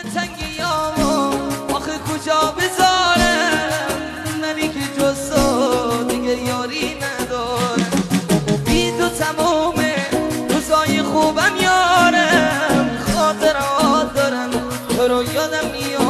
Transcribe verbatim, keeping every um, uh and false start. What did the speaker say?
تنگیامو آخه کجا بذارم، منی که جز تو دیگه یاری ندارم. بی تو تمومه روزای خوبم یارم، خاطرات دارم تو رو یادم میاد.